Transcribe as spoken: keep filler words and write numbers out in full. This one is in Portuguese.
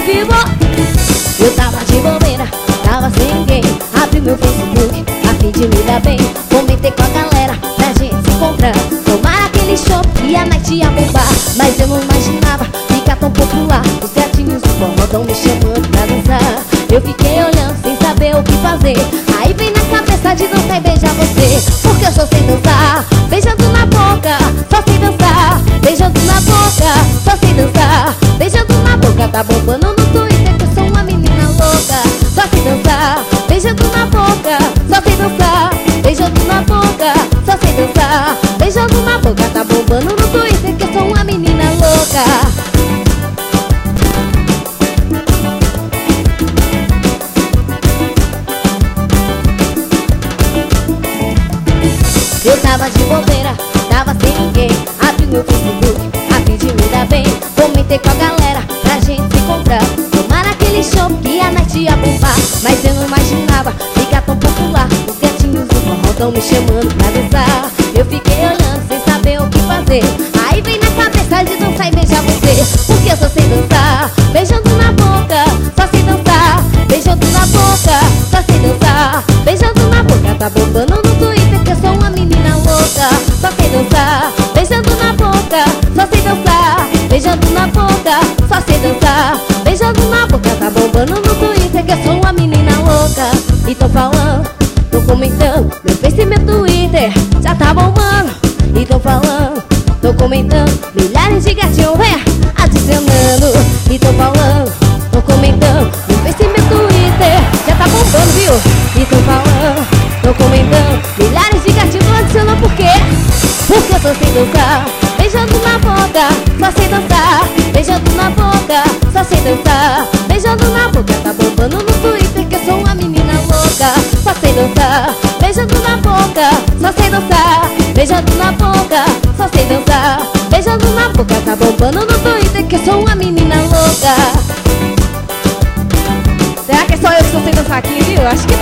vivo. Eu tava de bobeira, tava sem ninguém. Abri meu Facebook, a fim de me dar bem. Comentei com a galera pra gente se encontrar, tomar aquele show e a night ia bombar. Mas eu não imaginava ficar tão popular. Os gatinhos do forró tão me chamando pra dançar. Eu fiquei olhando sem saber o que fazer. Aí vem na cabeça de dançar e beijar você. Porque eu só sei dançar, beijando na boca, só sei dançar. Beijando na boca, só sei dançar. Beijando na boca, tá bombando no Twitter que eu sou uma menina louca. Só sei dançar, beijando na boca, só sei dançar. Beijando na boca, só sei dançar. Beijando na boca, tá bombando no Twitter que eu sou uma menina louca. Eu tava de bobeira, tava sem ninguém. Abri meu Facebook, a fim de me dar bem. Comentei com a galera pra gente se encontrar, tomar aquele show que a night ia bombar. Mas eu não imaginava ficar tão popular. Os gatinhos do forró tão me chamando pra dançar. Eu fiquei olhando sem saber o que fazer. Aí vem na cabeça de dançar e beijar você. Porque eu só sei dançar, beijando na boca, só sei dançar. Beijando na boca, só sei dançar. Beijando na boca, tá bombando no Twitter que eu sou uma menina louca. Só sei dançar, beijando na boca, só sei dançar. Beijando na boca, só sei dançar. Beijando na boca, tá bombando no Twitter que eu sou uma menina louca. E tô falando, tô comentando, meu Face e meu Twitter já tá bombando. E tô falando, tô comentando, milhares de gatinhos vem adicionando. E tô falando, tô comentando, meu Face e meu Twitter já tá bombando, viu? E tô falando, tô comentando, milhares de gatinhos não adicionam por quê? Porque eu só sei dançar, beijando na boca, só sei dançar. Beijando na boca, só sei dançar. Beijando na boca, tá bombando no Twitter que eu sou uma menina louca. Só sei dançar, beijando na boca, só sei dançar. Beijando na boca, só sei dançar. Beijando na boca, tá bombando no Twitter que eu sou uma menina louca. Será que é só eu que só sei dançar aqui, viu? Acho que